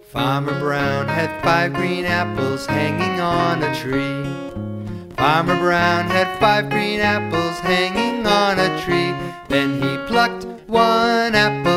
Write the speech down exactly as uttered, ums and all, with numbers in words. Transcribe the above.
Farmer Brown had five green apples hanging on a tree. Farmer Brown had five green apples hanging on a tree. Then he plucked one apple